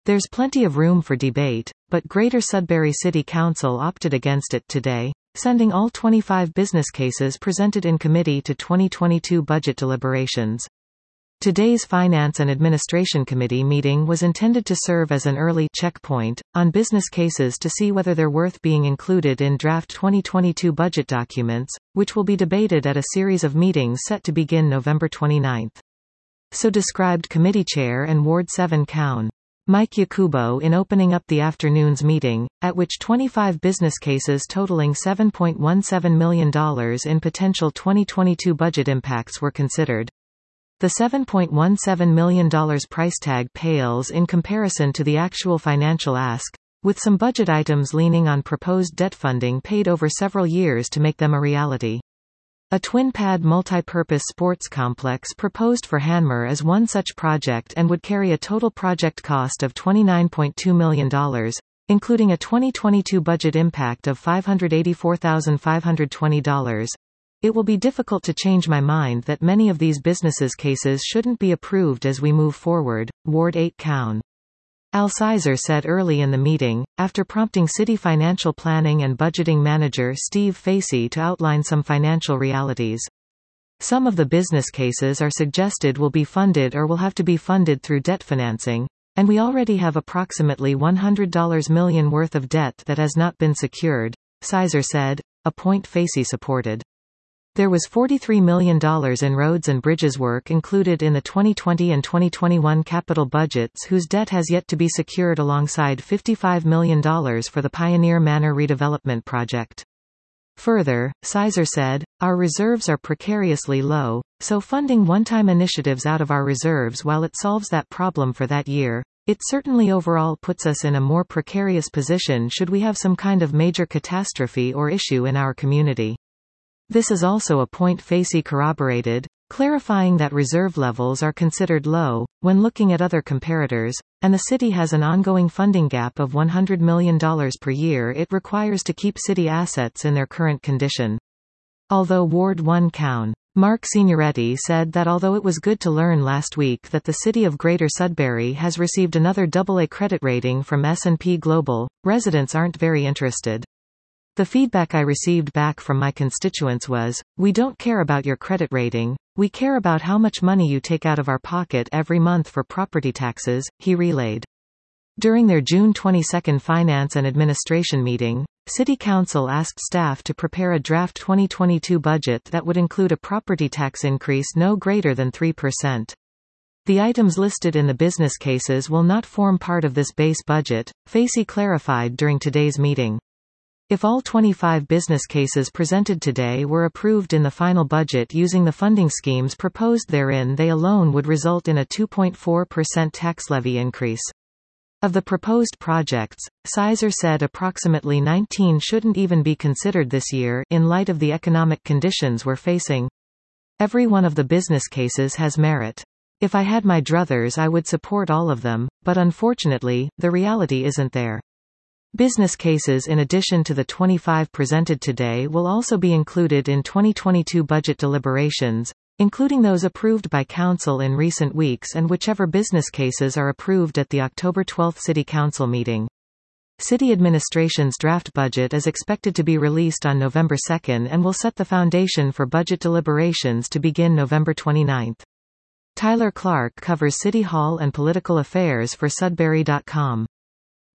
There's plenty of room for debate, but Greater Sudbury City Council opted against it today, sending all 25 business cases presented in committee to 2022 budget deliberations. Today's Finance and Administration Committee meeting was intended to serve as an early checkpoint on business cases to see whether they're worth being included in draft 2022 budget documents, which will be debated at a series of meetings set to begin November 29. So described Committee Chair and Ward 7 Coun. Mike Yakubo in opening up the afternoon's meeting, at which 25 business cases totaling $7.17 million in potential 2022 budget impacts were considered. The $7.17 million price tag pales in comparison to the actual financial ask, with some budget items leaning on proposed debt funding paid over several years to make them a reality. A twin-pad multi-purpose sports complex proposed for Hanmer is one such project and would carry a total project cost of $29.2 million, including a 2022 budget impact of $584,520. It will be difficult to change my mind that many of these businesses' cases shouldn't be approved as we move forward, Ward 8 Coun. Al Sizer said early in the meeting, after prompting City Financial Planning and Budgeting Manager Steve Facey to outline some financial realities. Some of the business cases are suggested will be funded or will have to be funded through debt financing, and we already have approximately $100 million worth of debt that has not been secured, Sizer said, a point Facey supported. There was $43 million in roads and bridges work included in the 2020 and 2021 capital budgets whose debt has yet to be secured alongside $55 million for the Pioneer Manor redevelopment project. Further, Sizer said, our reserves are precariously low, so funding one-time initiatives out of our reserves while it solves that problem for that year, it certainly overall puts us in a more precarious position should we have some kind of major catastrophe or issue in our community. This is also a point Facey corroborated, clarifying that reserve levels are considered low, when looking at other comparators, and the city has an ongoing funding gap of $100 million per year it requires to keep city assets in their current condition. Although Ward 1 Coun. Mark Signoretti said that although it was good to learn last week that the city of Greater Sudbury has received another AA credit rating from S&P Global, residents aren't very interested. The feedback I received back from my constituents was, we don't care about your credit rating, we care about how much money you take out of our pocket every month for property taxes, he relayed. During their June 22 Finance and Administration meeting, City Council asked staff to prepare a draft 2022 budget that would include a property tax increase no greater than 3%. The items listed in the business cases will not form part of this base budget, Facey clarified during today's meeting. If all 25 business cases presented today were approved in the final budget using the funding schemes proposed therein, they alone would result in a 2.4% tax levy increase. Of the proposed projects, Sizer said approximately 19 shouldn't even be considered this year in light of the economic conditions we're facing. Every one of the business cases has merit. If I had my druthers I would support all of them, but unfortunately, the reality isn't there. Business cases in addition to the 25 presented today will also be included in 2022 budget deliberations, including those approved by Council in recent weeks and whichever business cases are approved at the October 12 City Council meeting. City Administration's draft budget is expected to be released on November 2 and will set the foundation for budget deliberations to begin November 29. Tyler Clark covers City Hall and political affairs for Sudbury.com.